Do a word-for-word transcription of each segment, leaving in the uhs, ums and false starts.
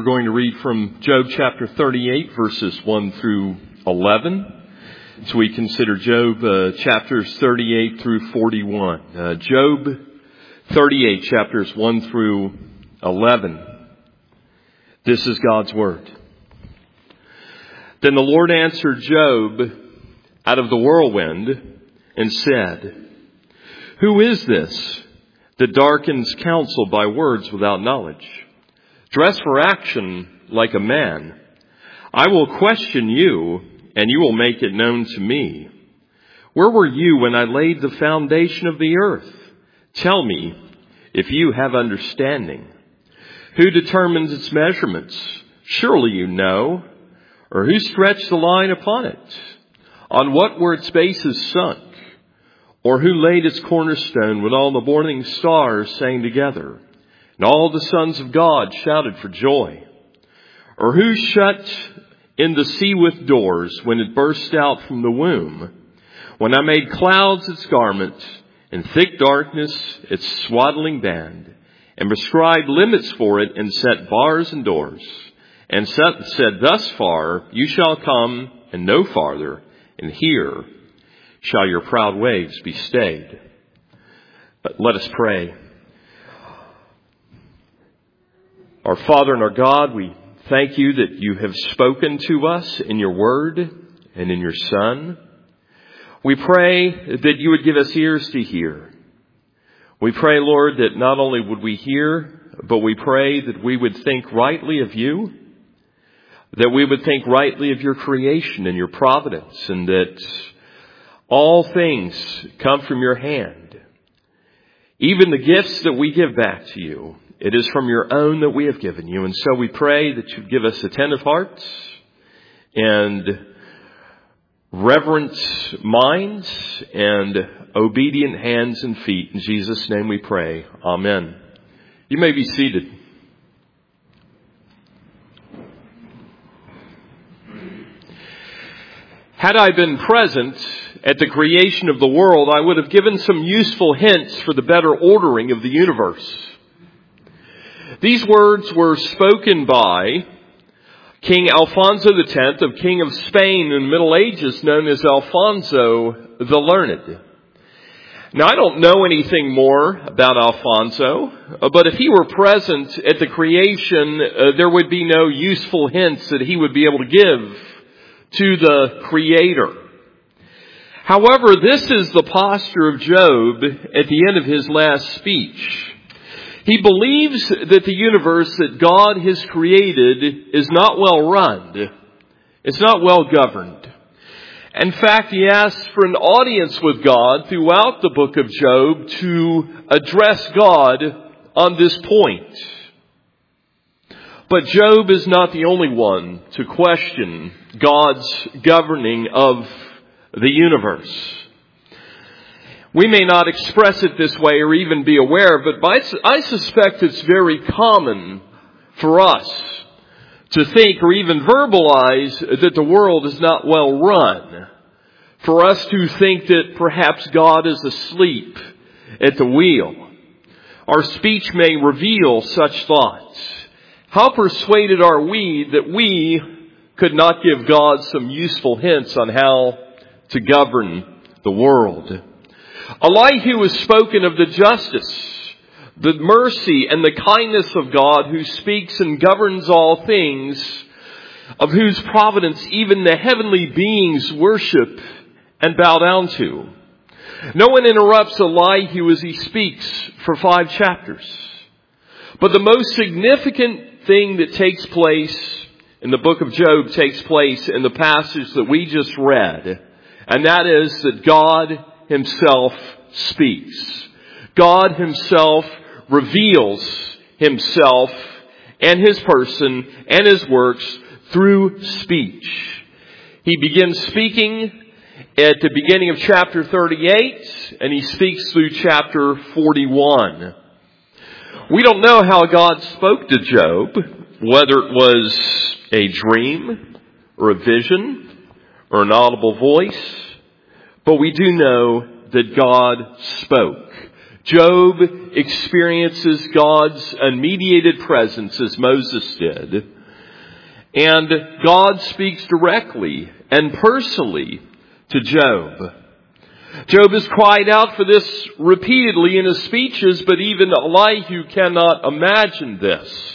we're going to read from Job chapter thirty-eight, verses one through eleven. So we consider Job uh, chapters thirty-eight through forty-one. Uh, Job thirty-eight, chapters one through eleven. This is God's word. Then the Lord answered Job out of the whirlwind and said, "Who is this that darkens counsel by words without knowledge? Dress for action like a man. I will question you, and you will make it known to me. Where were you when I laid the foundation of the earth? Tell me if you have understanding. Who determines its measurements? Surely you know. Or who stretched the line upon it? On what were its bases sunk? Or who laid its cornerstone when all the morning stars sang together, and all the sons of God shouted for joy? Or who shut in the sea with doors when it burst out from the womb? When I made clouds its garment, and thick darkness its swaddling band, and prescribed limits for it, and set bars and doors, and set, said, thus far you shall come, and no farther, and here shall your proud waves be stayed." But let us pray. Our Father and our God, we thank you that you have spoken to us in your word and in your Son. We pray that you would give us ears to hear. We pray, Lord, that not only would we hear, but we pray that we would think rightly of you, that we would think rightly of your creation and your providence, and that all things come from your hand. Even the gifts that we give back to you, it is from your own that we have given you. And so we pray that you give us attentive hearts and reverent minds and obedient hands and feet. In Jesus' name we pray. Amen. You may be seated. Had I been present at the creation of the world, I would have given some useful hints for the better ordering of the universe. These words were spoken by King Alfonso the Tenth, of King of Spain in the Middle Ages, known as Alfonso the Learned. Now, I don't know anything more about Alfonso, but if he were present at the creation, uh, there would be no useful hints that he would be able to give to the Creator. However, this is the posture of Job at the end of his last speech. He believes that the universe that God has created is not well run. It's not well governed. In fact, he asks for an audience with God throughout the book of Job to address God on this point. But Job is not the only one to question God's governing of the universe. We may not express it this way or even be aware of it, but I suspect it's very common for us to think or even verbalize that the world is not well run. For us to think that perhaps God is asleep at the wheel. Our speech may reveal such thoughts. How persuaded are we that we could not give God some useful hints on how to govern the world? Elihu has spoken of the justice, the mercy, and the kindness of God, who speaks and governs all things, of whose providence even the heavenly beings worship and bow down to. No one interrupts Elihu as he speaks for five chapters. But the most significant thing that takes place in the book of Job takes place in the passage that we just read. And that is that God himself speaks. God himself reveals himself and his person and his works through speech. He begins speaking at the beginning of chapter thirty-eight, and he speaks through chapter forty-one. We don't know how God spoke to Job, whether it was a dream or a vision or an audible voice, but we do know that God spoke. Job experiences God's unmediated presence as Moses did. And God speaks directly and personally to Job. Job has cried out for this repeatedly in his speeches, but even Elihu cannot imagine this.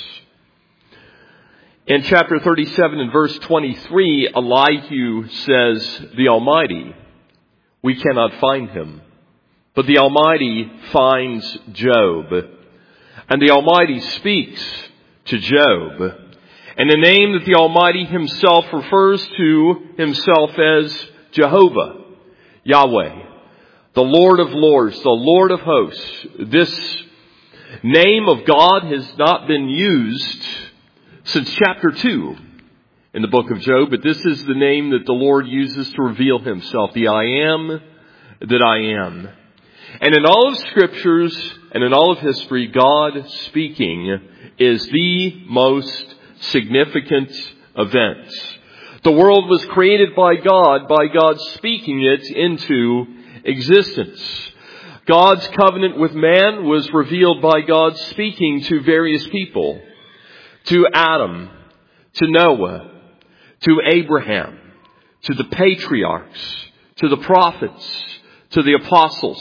In chapter thirty-seven and verse twenty-three, Elihu says, "The Almighty, we cannot find him. But the Almighty finds Job." And the Almighty speaks to Job. And the name that the Almighty himself refers to himself as Jehovah, Yahweh, the Lord of Lords, the Lord of hosts. This name of God has not been used since chapter two in the book of Job, but this is the name that the Lord uses to reveal himself, the I am that I am. And in all of scriptures and in all of history, God speaking is the most significant event. The world was created by God, by God speaking it into existence. God's covenant with man was revealed by God speaking to various people. To Adam, to Noah, to Abraham, to the patriarchs, to the prophets, to the apostles.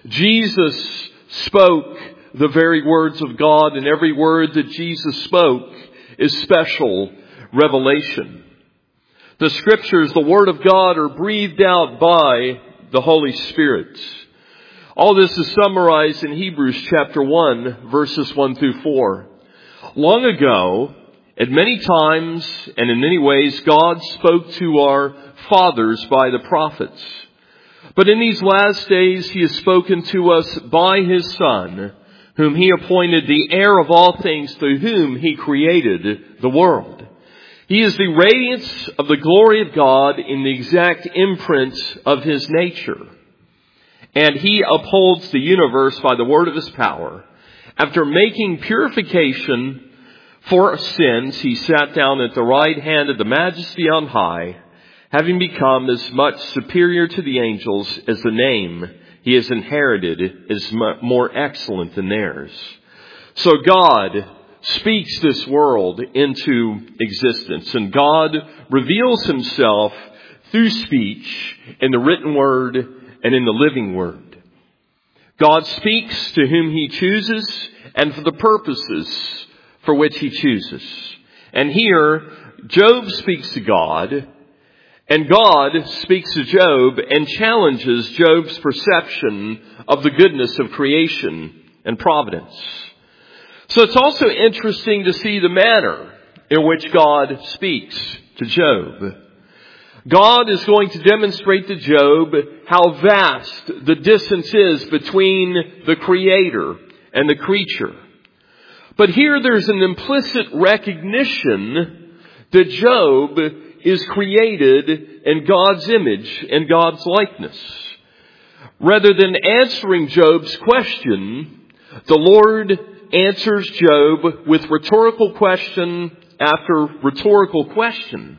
Jesus spoke the very words of God, and every word that Jesus spoke is special revelation. The scriptures, the Word of God, are breathed out by the Holy Spirit. All this is summarized in Hebrews chapter one, verses one through four. Long ago, at many times and in many ways, God spoke to our fathers by the prophets. But in these last days, He has spoken to us by His Son, whom He appointed the heir of all things, through whom He created the world. He is the radiance of the glory of God in the exact imprint of His nature. And He upholds the universe by the word of His power. After making purification for sins, He sat down at the right hand of the Majesty on high, having become as much superior to the angels as the name He has inherited is more excellent than theirs. So God speaks this world into existence, and God reveals Himself through speech in the written word and in the living word. God speaks to whom He chooses and for the purposes for which He chooses. And here, Job speaks to God, and God speaks to Job and challenges Job's perception of the goodness of creation and providence. So it's also interesting to see the manner in which God speaks to Job. God is going to demonstrate to Job how vast the distance is between the Creator and the creature. But here there's an implicit recognition that Job is created in God's image and God's likeness. Rather than answering Job's question, the Lord answers Job with rhetorical question after rhetorical question.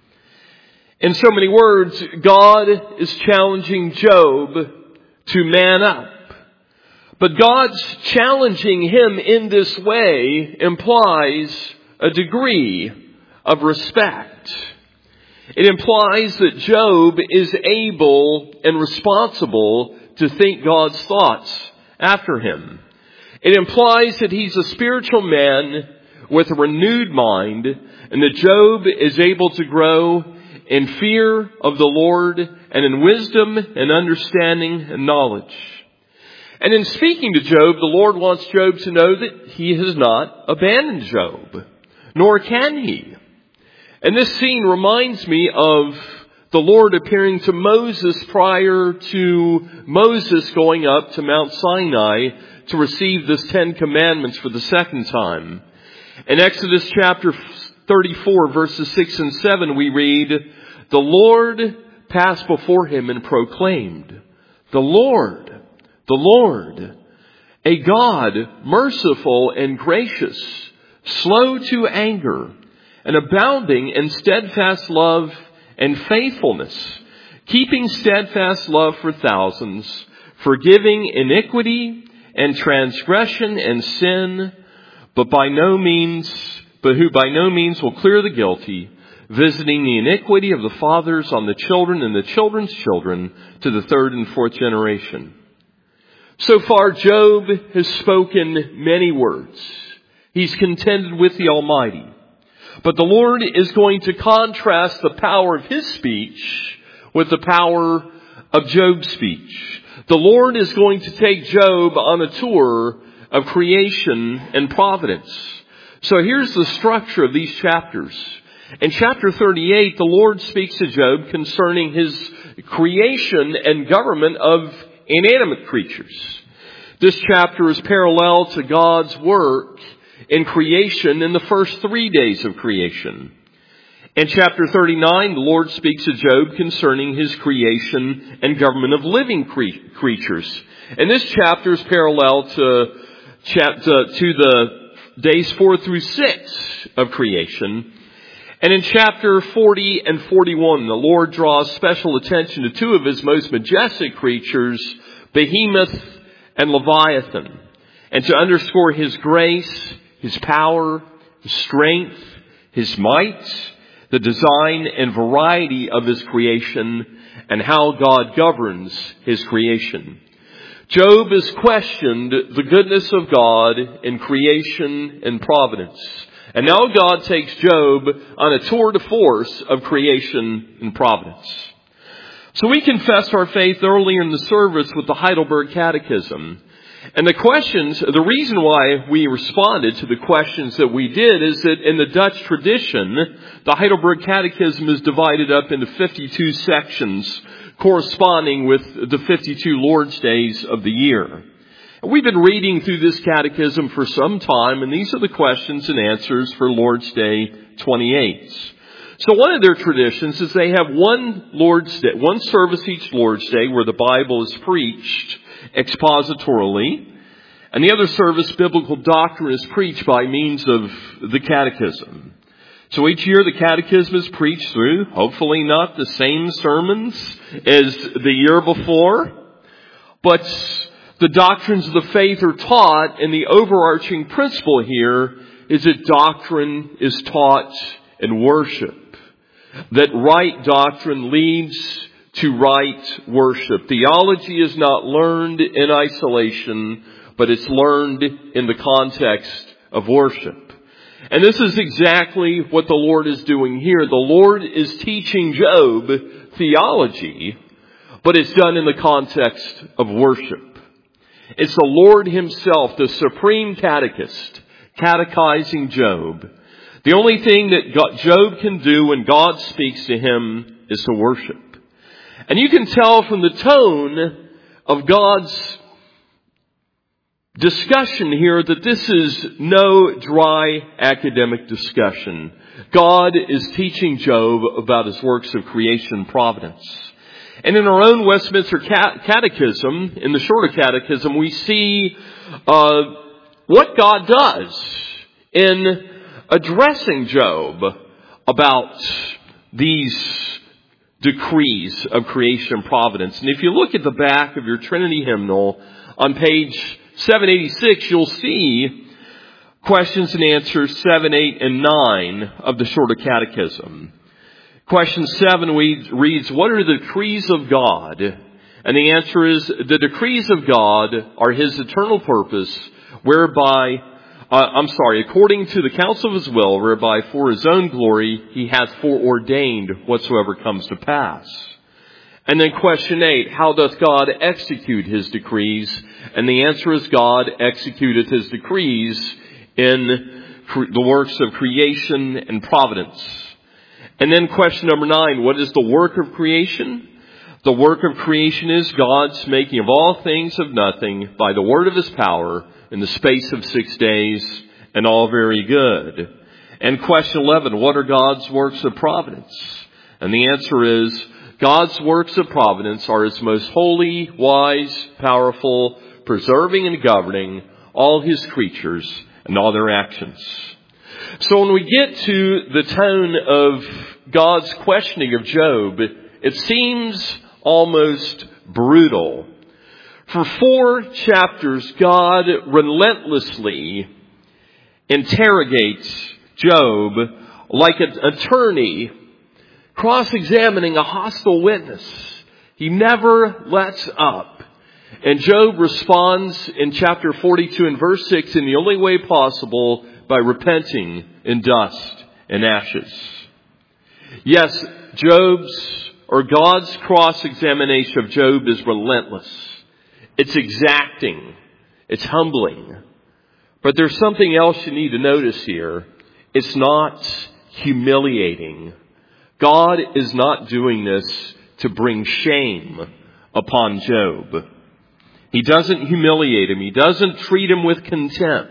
In so many words, God is challenging Job to man up. But God's challenging him in this way implies a degree of respect. It implies that Job is able and responsible to think God's thoughts after him. It implies that he's a spiritual man with a renewed mind, and that Job is able to grow in fear of the Lord and in wisdom and understanding and knowledge. And in speaking to Job, the Lord wants Job to know that He has not abandoned Job, nor can He. And this scene reminds me of the Lord appearing to Moses prior to Moses going up to Mount Sinai to receive the Ten Commandments for the second time. In Exodus chapter thirty-four, verses six and seven, we read, "The Lord passed before him and proclaimed, 'The Lord, the Lord, a God merciful and gracious, slow to anger, and abounding in steadfast love and faithfulness, keeping steadfast love for thousands, forgiving iniquity and transgression and sin, but by no means, but who by no means will clear the guilty, visiting the iniquity of the fathers on the children and the children's children to the third and fourth generation. So far, Job has spoken many words. He's contended with the Almighty. But the Lord is going to contrast the power of his speech with the power of Job's speech. The Lord is going to take Job on a tour of creation and providence. So here's the structure of these chapters. In chapter thirty-eight, the Lord speaks to Job concerning his creation and government of inanimate creatures. This chapter is parallel to God's work in creation in the first three days of creation. In chapter thirty-nine, the Lord speaks to Job concerning his creation and government of living cre- creatures. And this chapter is parallel to, chapter, to the days four through six of creation. And in chapter forty and forty-one, the Lord draws special attention to two of his most majestic creatures, Behemoth and Leviathan. And to underscore his grace, his power, his strength, his might, the design and variety of his creation, and how God governs his creation. Job has questioned the goodness of God in creation and providence. And now God takes Job on a tour de force of creation and providence. So we confessed our faith earlier in the service with the Heidelberg Catechism. And the questions, the reason why we responded to the questions that we did is that in the Dutch tradition, the Heidelberg Catechism is divided up into fifty-two sections corresponding with the fifty-two Lord's Days of the year. We've been reading through this catechism for some time, and these are the questions and answers for Lord's Day twenty-eight. So one of their traditions is they have one Lord's Day, one service each Lord's Day where the Bible is preached expositorily, and the other service, biblical doctrine, is preached by means of the catechism. So each year the catechism is preached through, hopefully not the same sermons as the year before, but the doctrines of the faith are taught, and the overarching principle here is that doctrine is taught in worship. That right doctrine leads to right worship. Theology is not learned in isolation, but it's learned in the context of worship. And this is exactly what the Lord is doing here. The Lord is teaching Job theology, but it's done in the context of worship. It's the Lord himself, the supreme catechist, catechizing Job. The only thing that God, Job can do when God speaks to him is to worship. And you can tell from the tone of God's discussion here that this is no dry academic discussion. God is teaching Job about his works of creation and providence. And in our own Westminster Catechism, in the Shorter Catechism, we see uh, what God does in addressing Job about these decrees of creation and providence. And if you look at the back of your Trinity hymnal on page seven eighty-six, you'll see questions and answers seven, eight, and nine of the Shorter Catechism. Question seven reads, what are the decrees of God? And the answer is, the decrees of God are his eternal purpose, whereby, uh, I'm sorry, according to the counsel of his will, whereby for his own glory he hath foreordained whatsoever comes to pass. And then question eight, how doth God execute his decrees? And the answer is, God executeth his decrees in the works of creation and providence. And then question number nine, what is the work of creation? The work of creation is God's making of all things of nothing by the word of his power in the space of six days, and all very good. And question eleven, what are God's works of providence? And the answer is, God's works of providence are his most holy, wise, powerful, preserving and governing all his creatures and all their actions. So when we get to the tone of God's questioning of Job, it seems almost brutal. For four chapters, God relentlessly interrogates Job like an attorney cross-examining a hostile witness. He never lets up. And Job responds in chapter forty-two and verse six in the only way possible, by repenting in dust and ashes. Yes, Job's or God's cross-examination of Job is relentless. It's exacting. It's humbling. But there's something else you need to notice here. It's not humiliating. God is not doing this to bring shame upon Job. He doesn't humiliate him. He doesn't treat him with contempt.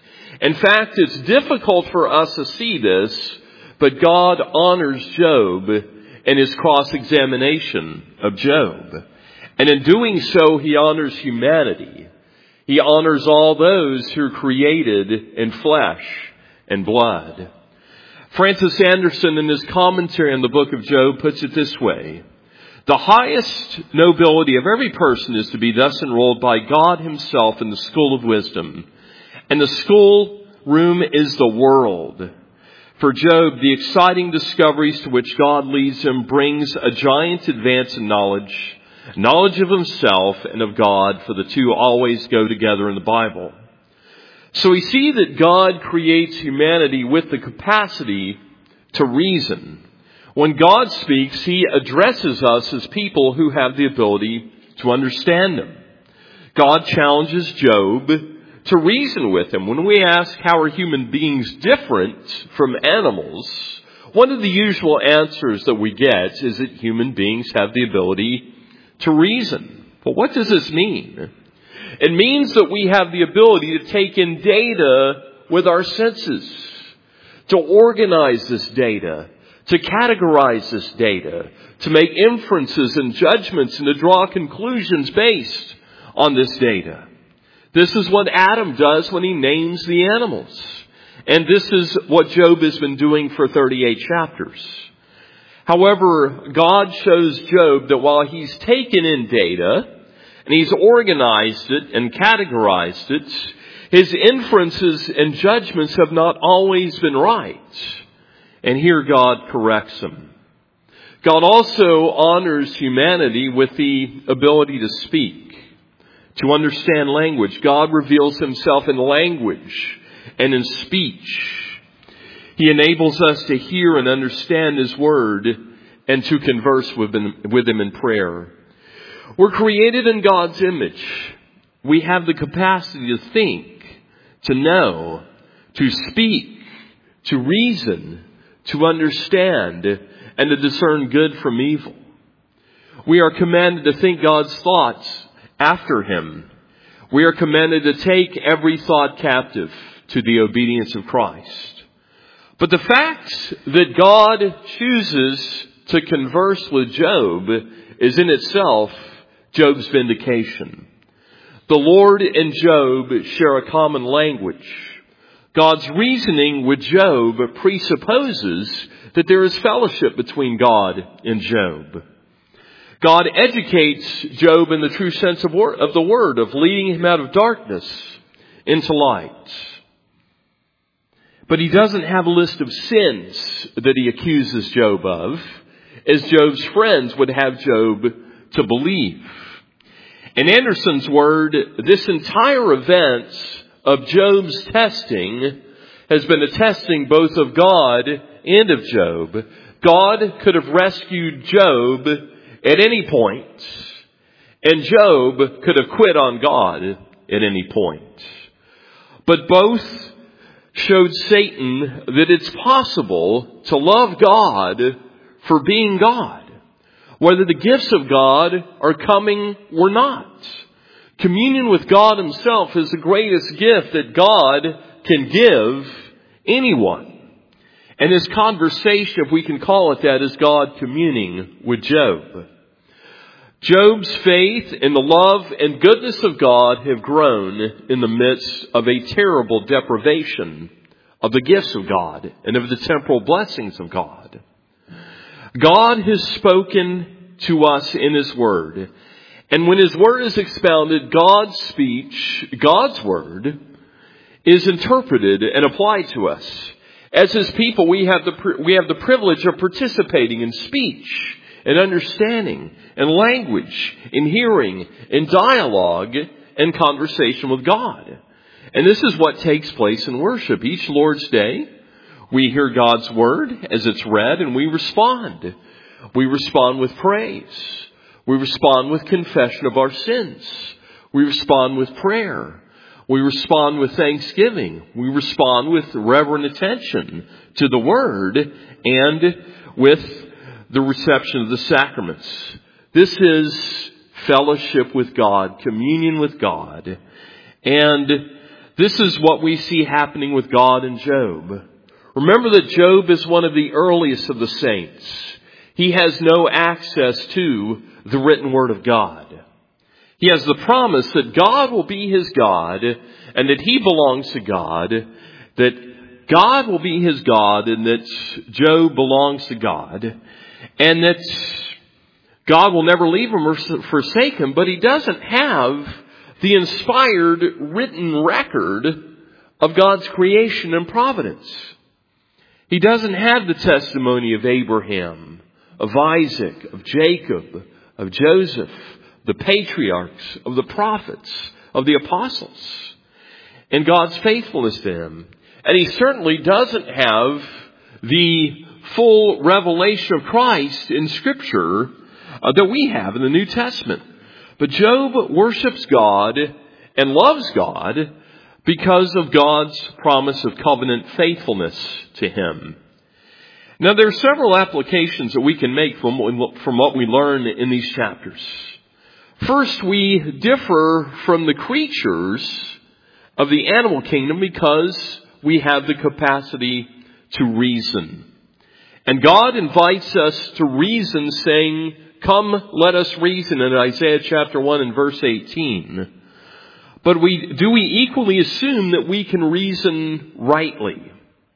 In fact, it's difficult for us to see this, but God honors Job in his cross-examination of Job. And in doing so, he honors humanity. He honors all those who are created in flesh and blood. Francis Anderson, in his commentary on the book of Job, puts it this way. The highest nobility of every person is to be thus enrolled by God himself in the school of wisdom. And the school room is the world. For Job, the exciting discoveries to which God leads him brings a giant advance in knowledge, knowledge of himself and of God, for the two always go together in the Bible. So we see that God creates humanity with the capacity to reason. When God speaks, he addresses us as people who have the ability to understand him. God challenges Job to reason with him. When we ask how are human beings different from animals, one of the usual answers that we get is that human beings have the ability to reason. But what does this mean? It means that we have the ability to take in data with our senses, to organize this data, to categorize this data, to make inferences and judgments and to draw conclusions based on this data. This is what Adam does when he names the animals. And this is what Job has been doing for thirty-eight chapters. However, God shows Job that while he's taken in data and he's organized it and categorized it, his inferences and judgments have not always been right. And here God corrects him. God also honors humanity with the ability to speak, to understand language. God reveals himself in language and in speech. He enables us to hear and understand his word and to converse with him, with him in prayer. We're created in God's image. We have the capacity to think, to know, to speak, to reason, to understand, and to discern good from evil. We are commanded to think God's thoughts after him. We are commanded to take every thought captive to the obedience of Christ. But the fact that God chooses to converse with Job is in itself Job's vindication. The Lord and Job share a common language. God's reasoning with Job presupposes that there is fellowship between God and Job. God educates Job in the true sense of, word, of the word, of leading him out of darkness into light. But he doesn't have a list of sins that he accuses Job of, as Job's friends would have Job to believe. In Anderson's word, this entire event of Job's testing has been a testing both of God and of Job. God could have rescued Job at any point, and Job could have quit on God at any point. But both showed Satan that it's possible to love God for being God, whether the gifts of God are coming or not. Communion with God himself is the greatest gift that God can give anyone. And this conversation, if we can call it that, is God communing with Job. Job's faith in the love and goodness of God have grown in the midst of a terrible deprivation of the gifts of God and of the temporal blessings of God. God has spoken to us in his word, And when His Word is expounded, God's speech, God's Word, is interpreted and applied to us. As His people, we have the we have the privilege of participating in speech, in understanding, in language, in hearing, in dialogue, and conversation with God. And this is what takes place in worship. Each Lord's Day, we hear God's Word as it's read, and we respond. We respond with praise. We respond with confession of our sins. We respond with prayer. We respond with thanksgiving. We respond with reverent attention to the Word and with the reception of the sacraments. This is fellowship with God, communion with God. And this is what we see happening with God in Job. Remember that Job is one of the earliest of the saints. He has no access to the written Word of God. He has the promise that God will be his God and that he belongs to God, that God will be his God and that Job belongs to God, and that God will never leave him or forsake him, but he doesn't have the inspired written record of God's creation and providence. He doesn't have the testimony of Abraham, of Isaac, of Jacob, of Joseph, the patriarchs, of the prophets, of the apostles, and God's faithfulness to him. And he certainly doesn't have the full revelation of Christ in Scripture uh, that we have in the New Testament. But Job worships God and loves God because of God's promise of covenant faithfulness to him. Now, there are several applications that we can make from, from what we learn in these chapters. First, we differ from the creatures of the animal kingdom because we have the capacity to reason. And God invites us to reason, saying, "Come, let us reason," in Isaiah chapter one and verse eighteen. But we do we equally assume that we can reason rightly?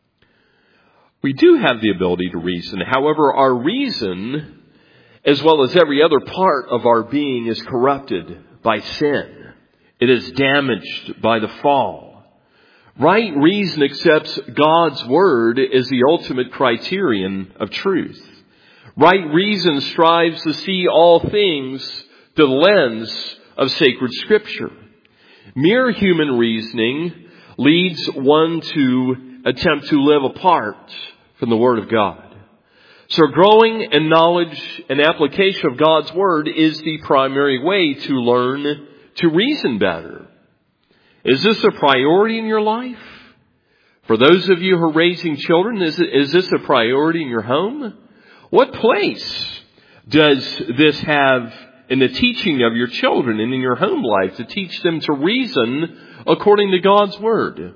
We do have the ability to reason. However, our reason, as well as every other part of our being, is corrupted by sin. It is damaged by the fall. Right reason accepts God's Word as the ultimate criterion of truth. Right reason strives to see all things through the lens of sacred Scripture. Mere human reasoning leads one to attempt to live apart from the Word of God. So growing in knowledge and application of God's Word is the primary way to learn to reason better. Is this a priority in your life? For those of you who are raising children, is, it, is this a priority in your home? What place does this have in the teaching of your children and in your home life to teach them to reason according to God's Word?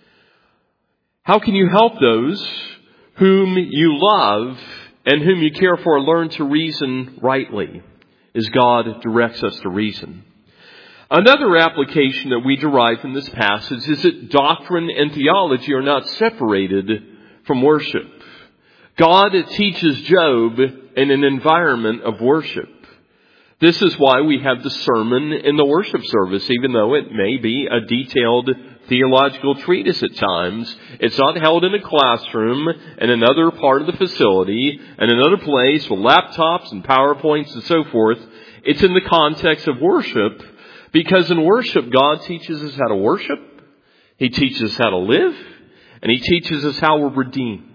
How can you help those whom you love and whom you care for learn to reason rightly as God directs us to reason? Another application that we derive from this passage is that doctrine and theology are not separated from worship. God teaches Job in an environment of worship. This is why we have the sermon in the worship service, even though it may be a detailed theological treatise at times. It's not held in a classroom in another part of the facility, in another place with laptops and PowerPoints and so forth. It's in the context of worship, because in worship, God teaches us how to worship, He teaches us how to live, and He teaches us how we're redeemed.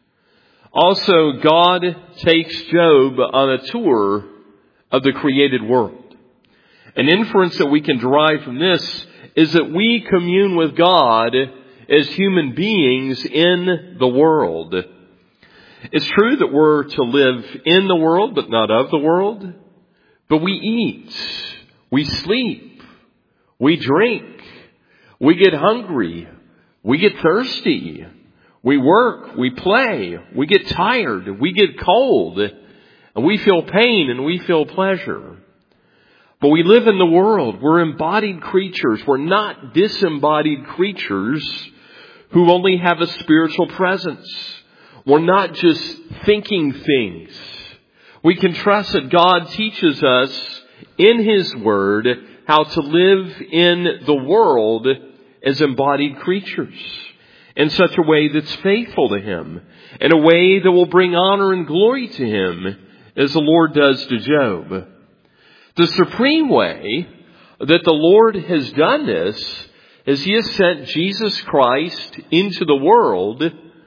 Also, God takes Job on a tour of the created world. An inference that we can derive from this is that we commune with God as human beings in the world. It's true that we're to live in the world, but not of the world. But we eat, we sleep, we drink, we get hungry, we get thirsty, we work, we play, we get tired, we get cold, and we feel pain and we feel pleasure. But we live in the world. We're embodied creatures. We're not disembodied creatures who only have a spiritual presence. We're not just thinking things. We can trust that God teaches us in His Word how to live in the world as embodied creatures in such a way that's faithful to Him, in a way that will bring honor and glory to Him as the Lord does to Job. The supreme way that the Lord has done this is He has sent Jesus Christ into the world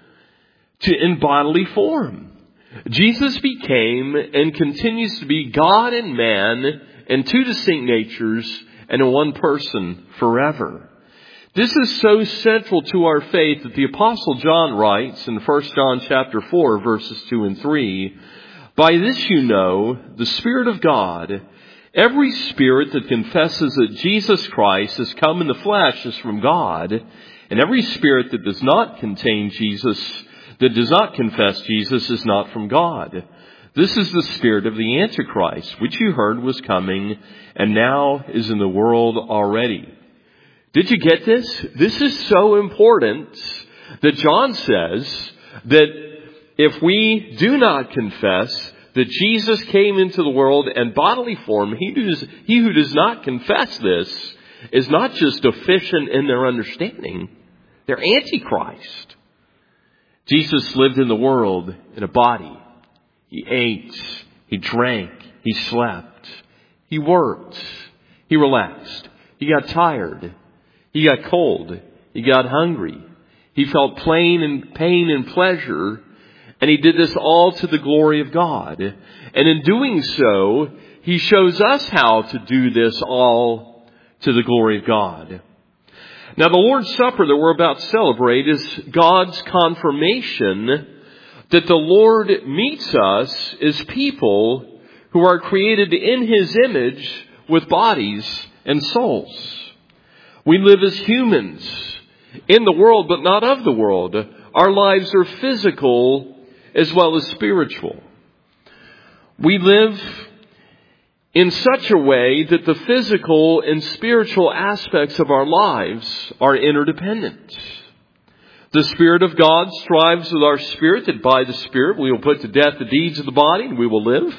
to in bodily form. Jesus became and continues to be God and man in two distinct natures and in one person forever. This is so central to our faith that the Apostle John writes in First John chapter four, verses two and three, "By this you know the Spirit of God. Every spirit that confesses that Jesus Christ has come in the flesh is from God, and every spirit that does not contain Jesus, that does not confess Jesus, is not from God. This is the spirit of the Antichrist, which you heard was coming and now is in the world already." Did you get this? This is so important that John says that if we do not confess that Jesus came into the world in bodily form, he, does, he who does not confess this is not just deficient in their understanding, they're Antichrist. Jesus lived in the world in a body. He ate, He drank, He slept, He worked, He relaxed, He got tired, He got cold, He got hungry, He felt pain and pain and pleasure, and He did this all to the glory of God. And in doing so, He shows us how to do this all to the glory of God. Now, the Lord's Supper that we're about to celebrate is God's confirmation that the Lord meets us as people who are created in His image with bodies and souls. We live as humans in the world, but not of the world. Our lives are physical as well as spiritual. We live in such a way that the physical and spiritual aspects of our lives are interdependent. The Spirit of God strives with our spirit that by the Spirit we will put to death the deeds of the body and we will live.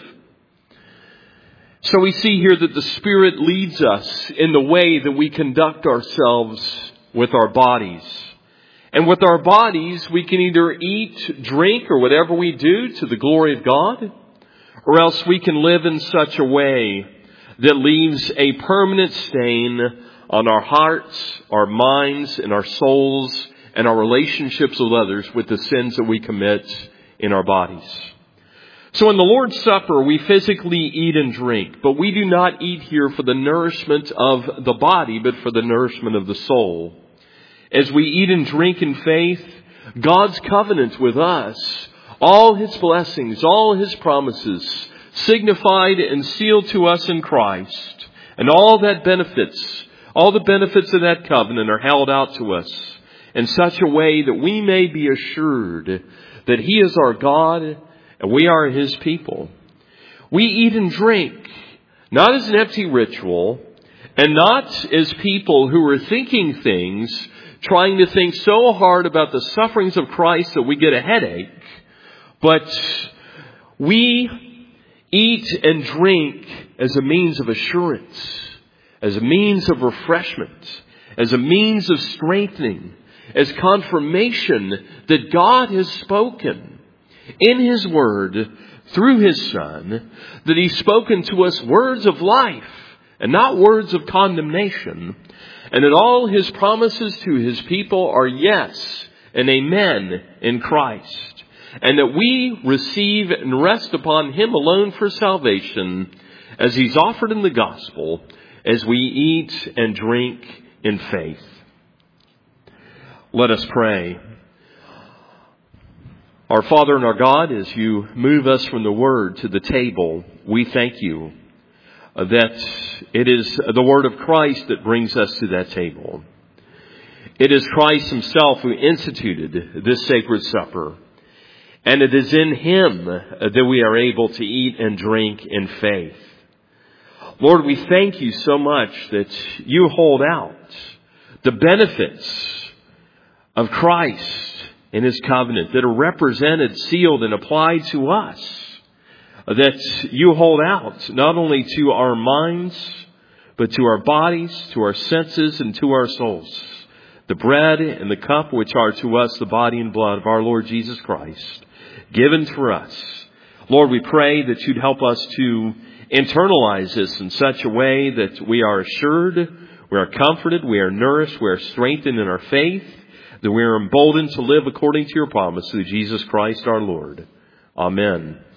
So we see here that the Spirit leads us in the way that we conduct ourselves with our bodies. And with our bodies, we can either eat, drink, or whatever we do to the glory of God, or else we can live in such a way that leaves a permanent stain on our hearts, our minds, and our souls, and our relationships with others with the sins that we commit in our bodies. So in the Lord's Supper, we physically eat and drink, but we do not eat here for the nourishment of the body, but for the nourishment of the soul. As we eat and drink in faith, God's covenant with us, all His blessings, all His promises, signified and sealed to us in Christ, and all that benefits, all the benefits of that covenant are held out to us in such a way that we may be assured that He is our God and we are His people. We eat and drink, not as an empty ritual, and not as people who are thinking things, trying to think so hard about the sufferings of Christ that we get a headache, but we eat and drink as a means of assurance, as a means of refreshment, as a means of strengthening, as confirmation that God has spoken in His Word through His Son, that He's spoken to us words of life and not words of condemnation, and that all His promises to His people are yes and amen in Christ, and that we receive and rest upon Him alone for salvation as He's offered in the gospel as we eat and drink in faith. Let us pray. Our Father and our God, as You move us from the Word to the table, we thank You that it is the Word of Christ that brings us to that table. It is Christ Himself who instituted this sacred supper. And it is in Him that we are able to eat and drink in faith. Lord, we thank You so much that You hold out the benefits of Christ in His covenant that are represented, sealed, and applied to us. that you hold out not only to our minds, but to our bodies, to our senses, and to our souls. The bread and the cup, which are to us the body and blood of our Lord Jesus Christ, given for us. Lord, we pray that you'd help us to internalize this in such a way that we are assured, we are comforted, we are nourished, we are strengthened in our faith, that we are emboldened to live according to your promise through Jesus Christ our Lord. Amen.